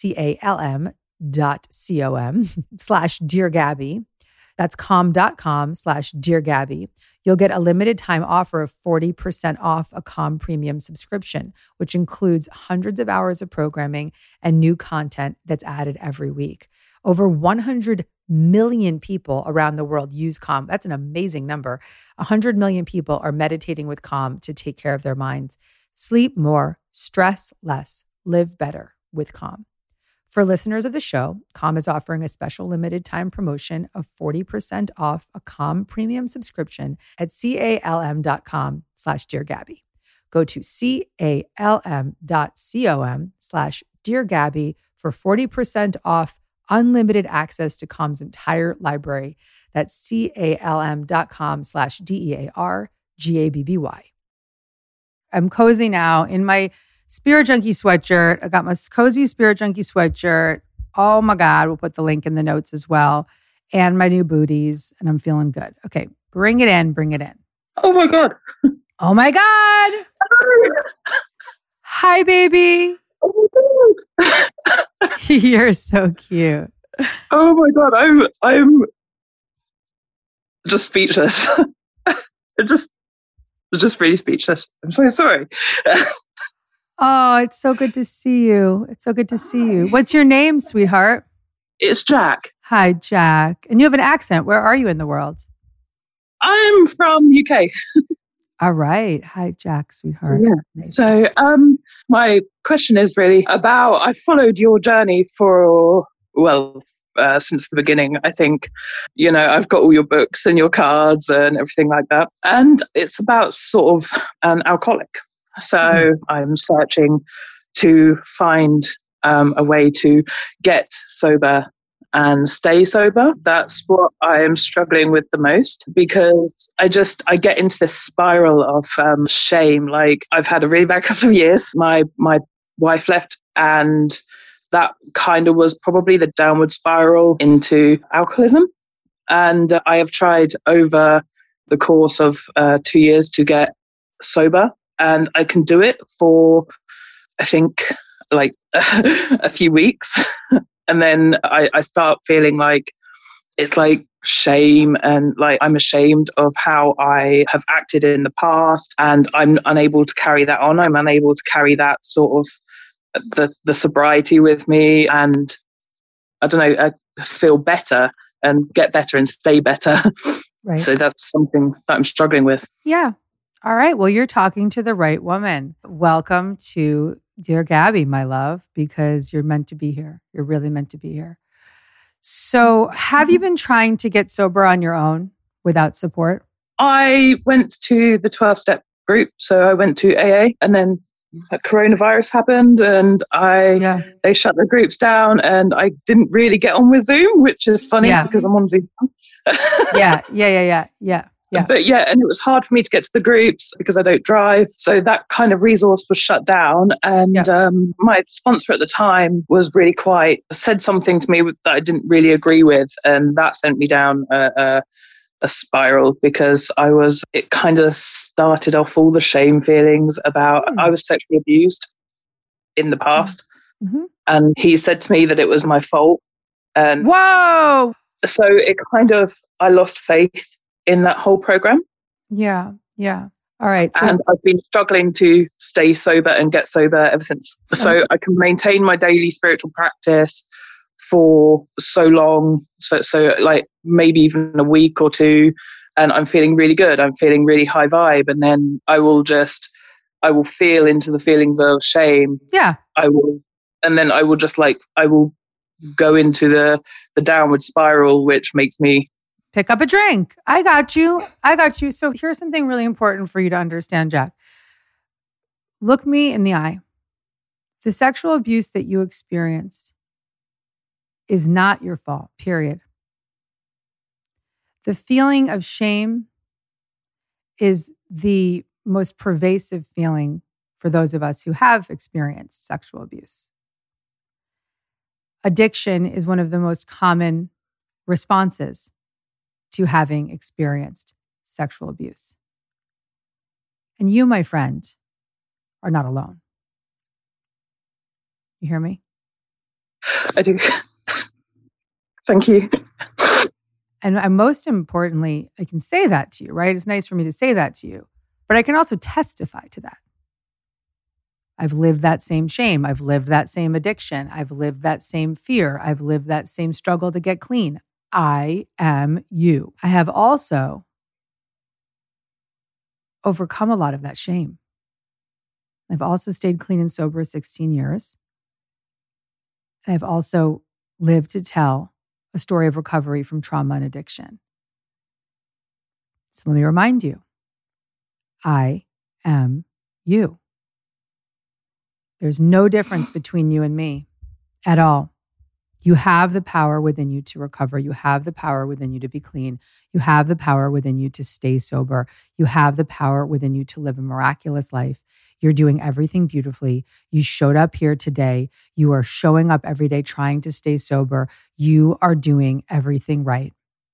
calm.com/deargabby, that's calm.com/deargabby, you'll get a limited time offer of 40% off a Calm premium subscription, which includes hundreds of hours of programming and new content that's added every week. Over 100 million people around the world use Calm. That's an amazing number. 100 million people are meditating with Calm to take care of their minds. Sleep more, stress less, live better with Calm. For listeners of the show, Calm is offering a special limited time promotion of 40% off a Calm premium subscription at calm.com/deargabby. Go to calm.com/deargabby for 40% off unlimited access to Calm's entire library. That's calm.com/deargabby. I'm cozy now in my Spirit Junkie sweatshirt. I got my cozy Spirit Junkie sweatshirt. Oh my God, we'll put the link in the notes as well. And my new booties, and I'm feeling good. Okay, bring it in. Oh my God. Oh my God. Hi, baby. Oh my God. You're so cute. Oh my God, I'm just speechless. just really speechless. I'm so sorry. Oh, it's so good to see you. What's your name, sweetheart? It's Jack. Hi, Jack. And you have an accent. Where are you in the world? I'm from UK. All right. Hi, Jack, sweetheart. Yeah. Nice. So my question is really about, I followed your journey for, since the beginning. I think, I've got all your books and your cards and everything like that. And it's about sort of an alcoholic. So I'm searching to find a way to get sober and stay sober. That's what I am struggling with the most, because I get into this spiral of shame. Like, I've had a really bad couple of years. My wife left, and that kind of was probably the downward spiral into alcoholism. And I have tried over the course of 2 years to get sober. And I can do it for, I think, like a few weeks. And then I start feeling like it's like shame, and like I'm ashamed of how I have acted in the past, and I'm unable to carry that on. I'm unable to carry that sort of the sobriety with me, and I don't know, I feel better and get better and stay better. Right. So that's something that I'm struggling with. Yeah. All right. Well, you're talking to the right woman. Welcome to Dear Gabby, my love, because you're meant to be here. You're really meant to be here. So have you been trying to get sober on your own without support? I went to the 12-step group. So I went to AA, and then coronavirus happened and they shut the groups down, and I didn't really get on with Zoom, which is funny because I'm on Zoom. Yeah. But and it was hard for me to get to the groups because I don't drive. So that kind of resource was shut down. And my sponsor at the time was really said something to me that I didn't really agree with. And that sent me down a spiral because it kind of started off all the shame feelings about I was sexually abused in the past. Mm-hmm. And he said to me that it was my fault. And whoa! So I lost faith in that whole program. Yeah. All right. So, and I've been struggling to stay sober and get sober ever since. So I can maintain my daily spiritual practice for so long. So like maybe even a week or two. And I'm feeling really good. I'm feeling really high vibe. And then I will feel into the feelings of shame. Yeah. I will go into the downward spiral, which makes me pick up a drink. I got you. So here's something really important for you to understand, Jack. Look me in the eye. The sexual abuse that you experienced is not your fault, period. The feeling of shame is the most pervasive feeling for those of us who have experienced sexual abuse. Addiction is one of the most common responses to having experienced sexual abuse. And you, my friend, are not alone. You hear me? I do. Thank you. And most importantly, I can say that to you, right? It's nice for me to say that to you, but I can also testify to that. I've lived that same shame. I've lived that same addiction. I've lived that same fear. I've lived that same struggle to get clean. I am you. I have also overcome a lot of that shame. I've also stayed clean and sober 16 years. And I've also lived to tell a story of recovery from trauma and addiction. So let me remind you, I am you. There's no difference between you and me at all. You have the power within you to recover. You have the power within you to be clean. You have the power within you to stay sober. You have the power within you to live a miraculous life. You're doing everything beautifully. You showed up here today. You are showing up every day trying to stay sober. You are doing everything right.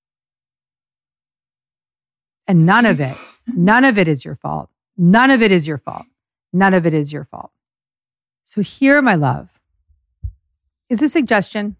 And none of it is your fault. None of it is your fault. None of it is your fault. So here, my love, is a suggestion,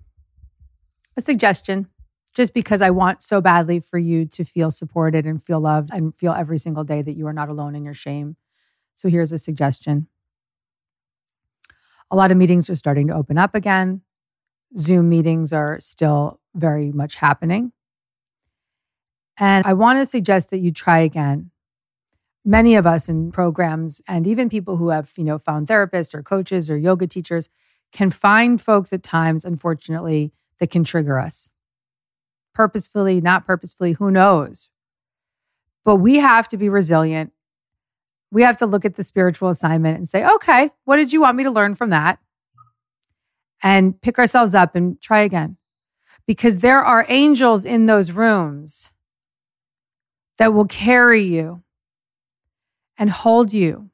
just because I want so badly for you to feel supported and feel loved and feel every single day that you are not alone in your shame. So here's a suggestion. A lot of meetings are starting to open up again. Zoom meetings are still very much happening. And I want to suggest that you try again. Many of us in programs and even people who have, found therapists or coaches or yoga teachers can find folks at times, unfortunately, that can trigger us. Purposefully, not purposefully, who knows? But we have to be resilient. We have to look at the spiritual assignment and say, okay, what did you want me to learn from that? And pick ourselves up and try again. Because there are angels in those rooms that will carry you and hold you.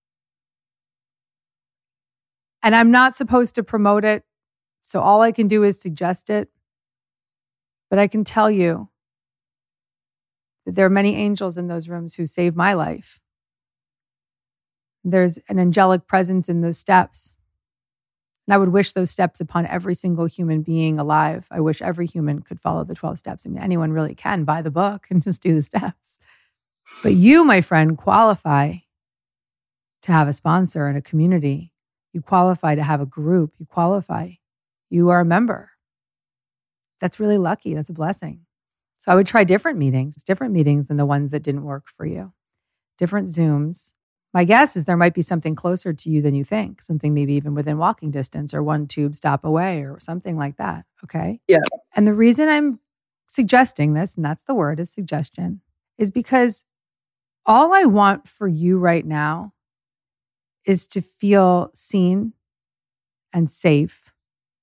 And I'm not supposed to promote it, so all I can do is suggest it. But I can tell you that there are many angels in those rooms who saved my life. There's an angelic presence in those steps. And I would wish those steps upon every single human being alive. I wish every human could follow the 12 steps. I mean, anyone really can buy the book and just do the steps. But you, my friend, qualify to have a sponsor and a community. You qualify to have a group. You qualify. You are a member. That's really lucky. That's a blessing. So I would try different meetings than the ones that didn't work for you. Different Zooms. My guess is there might be something closer to you than you think, something maybe even within walking distance or one tube stop away or something like that. Okay. Yeah. And the reason I'm suggesting this, and that's the word, is suggestion, is because all I want for you right now is to feel seen and safe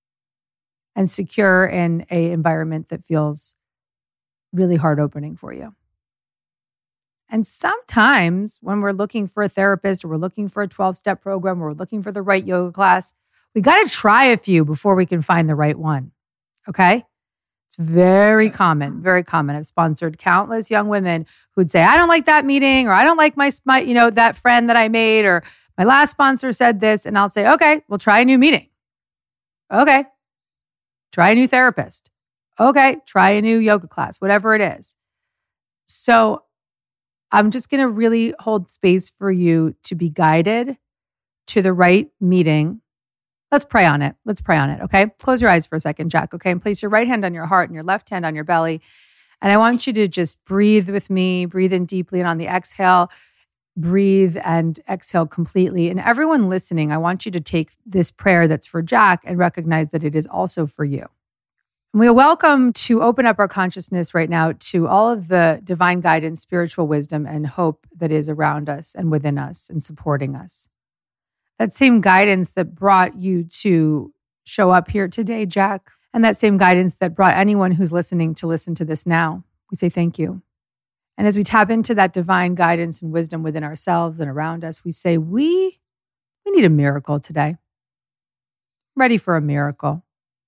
and secure in an environment that feels really heart opening for you. And sometimes when we're looking for a therapist or we're looking for a 12-step program or we're looking for the right yoga class, we got to try a few before we can find the right one. Okay? It's very common, very common. I've sponsored countless young women who'd say, I don't like that meeting, or I don't like my that friend that I made, or my last sponsor said this. And I'll say, okay, we'll try a new meeting. Okay. Try a new therapist. Okay. Try a new yoga class, whatever it is. So I'm just going to really hold space for you to be guided to the right meeting. Let's pray on it. Okay. Close your eyes for a second, Jack. Okay. And place your right hand on your heart and your left hand on your belly. And I want you to just breathe with me, breathe in deeply. And on the exhale, breathe and exhale completely. And everyone listening, I want you to take this prayer that's for Jack and recognize that it is also for you. And we are welcome to open up our consciousness right now to all of the divine guidance, spiritual wisdom, and hope that is around us and within us and supporting us. That same guidance that brought you to show up here today, Jack, and that same guidance that brought anyone who's listening to listen to this now, we say thank you. And as we tap into that divine guidance and wisdom within ourselves and around us, we say, we need a miracle today. Ready for a miracle.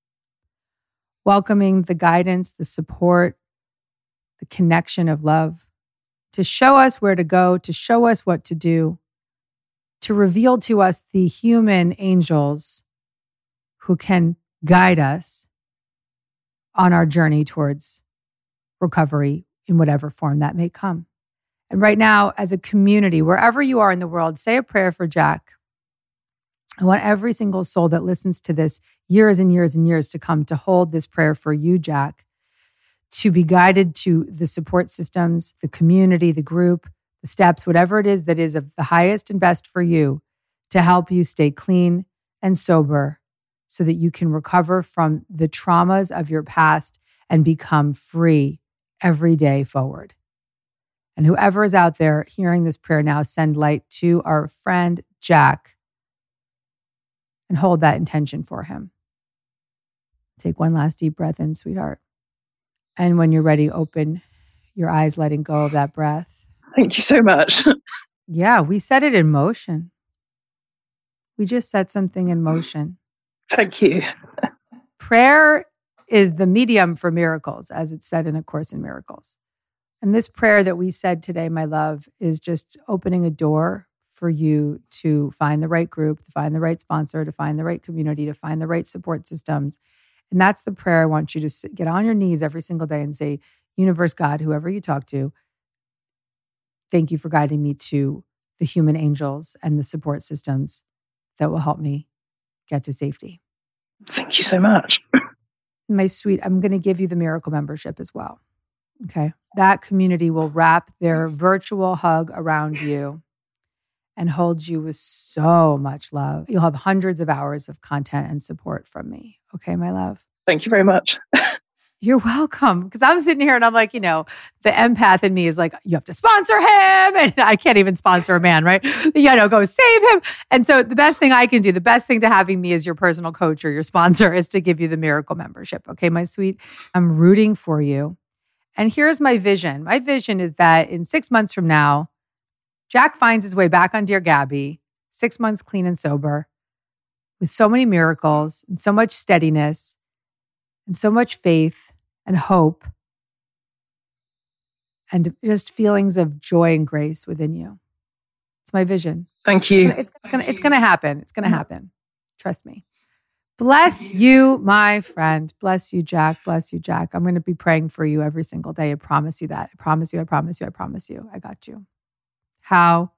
Welcoming the guidance, the support, the connection of love to show us where to go, to show us what to do, to reveal to us the human angels who can guide us on our journey towards recovery in whatever form that may come. And right now, as a community, wherever you are in the world, say a prayer for Jack. I want every single soul that listens to this years and years and years to come to hold this prayer for you, Jack, to be guided to the support systems, the community, the group, the steps, whatever it is that is of the highest and best for you to help you stay clean and sober so that you can recover from the traumas of your past and become free every day forward. And whoever is out there hearing this prayer now, send light to our friend Jack and hold that intention for him. Take one last deep breath in, sweetheart. And when you're ready, open your eyes, letting go of that breath. Thank you so much. Yeah, we set it in motion. We just set something in motion. Thank you. Prayer is the medium for miracles, as it's said in A Course in Miracles. And this prayer that we said today, my love, is just opening a door for you to find the right group, to find the right sponsor, to find the right community, to find the right support systems. And that's the prayer I want you to get on your knees every single day and say, Universe, God, whoever you talk to, thank you for guiding me to the human angels and the support systems that will help me get to safety. Thank you so much. My sweet, I'm going to give you the Miracle membership as well. Okay. That community will wrap their virtual hug around you and hold you with so much love. You'll have hundreds of hours of content and support from me. Okay, my love? Thank you very much. You're welcome. Because I'm sitting here and I'm like, the empath in me is like, you have to sponsor him. And I can't even sponsor a man, right? Go save him. And so the best thing I can do, the best thing to having me as your personal coach or your sponsor is to give you the Miracle membership. Okay, my sweet, I'm rooting for you. And here's my vision. My vision is that in 6 months from now, Jack finds his way back on Dear Gabby, 6 months clean and sober, with so many miracles and so much steadiness and so much faith and hope and just feelings of joy and grace within you. It's my vision. Thank you. It's gonna happen. It's gonna happen. Trust me. Bless you, my friend. Bless you, Jack. Bless you, Jack. I'm going to be praying for you every single day. I promise you that. I promise you. I promise you. I promise you. I got you. How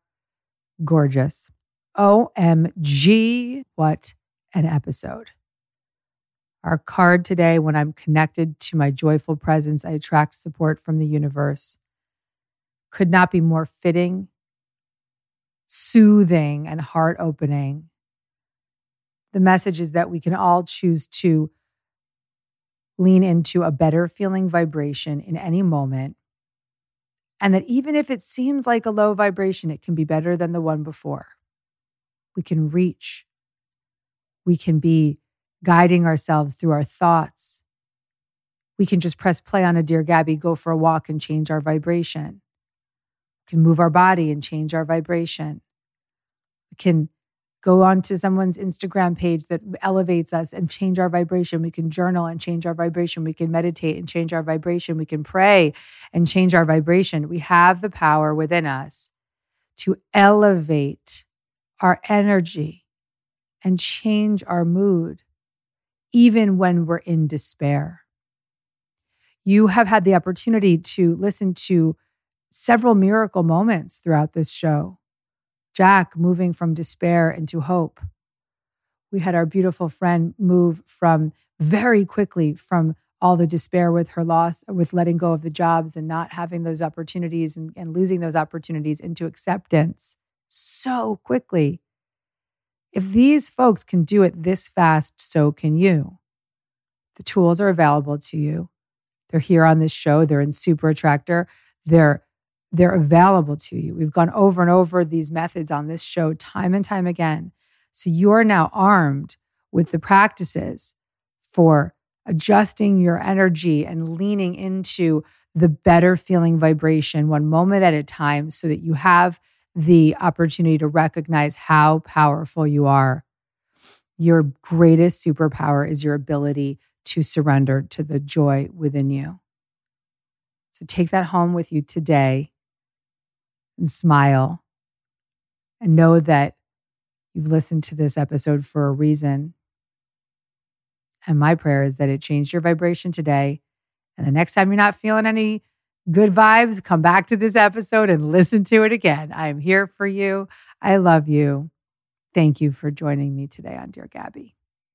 gorgeous. OMG. What an episode. Our card today, when I'm connected to my joyful presence, I attract support from the universe, could not be more fitting, soothing, and heart-opening. The message is that we can all choose to lean into a better feeling vibration in any moment. And that even if it seems like a low vibration, it can be better than the one before. We can reach. We can be guiding ourselves through our thoughts. We can just press play on a Dear Gabby, go for a walk and change our vibration. We can move our body and change our vibration. We can go onto someone's Instagram page that elevates us and change our vibration. We can journal and change our vibration. We can meditate and change our vibration. We can pray and change our vibration. We have the power within us to elevate our energy and change our mood, even when we're in despair. You have had the opportunity to listen to several miracle moments throughout this show. Jack moving from despair into hope. We had our beautiful friend move from very quickly from all the despair with her loss, with letting go of the jobs and not having those opportunities and losing those opportunities, into acceptance so quickly. If these folks can do it this fast, so can you. The tools are available to you. They're here on this show. They're in Super Attractor. They're available to you. We've gone over and over these methods on this show time and time again. So you're now armed with the practices for adjusting your energy and leaning into the better feeling vibration one moment at a time, so that you have the opportunity to recognize how powerful you are. Your greatest superpower is your ability to surrender to the joy within you. So take that home with you today and smile and know that you've listened to this episode for a reason. And my prayer is that it changed your vibration today. And the next time you're not feeling any good vibes, come back to this episode and listen to it again. I am here for you. I love you. Thank you for joining me today on Dear Gabby.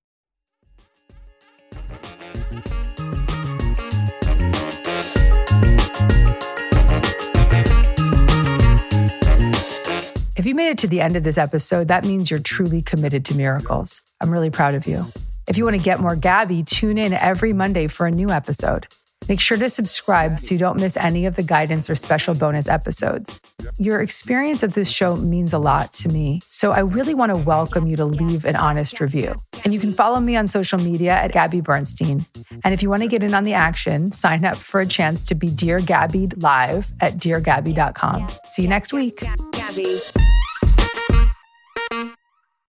If you made it to the end of this episode, that means you're truly committed to miracles. I'm really proud of you. If you want to get more Gabby, tune in every Monday for a new episode. Make sure to subscribe so you don't miss any of the guidance or special bonus episodes. Your experience of this show means a lot to me, so I really want to welcome you to leave an honest review. And you can follow me on social media at Gabby Bernstein. And if you want to get in on the action, sign up for a chance to be Dear Gabby live at deargabby.com. See you next week. Gabby.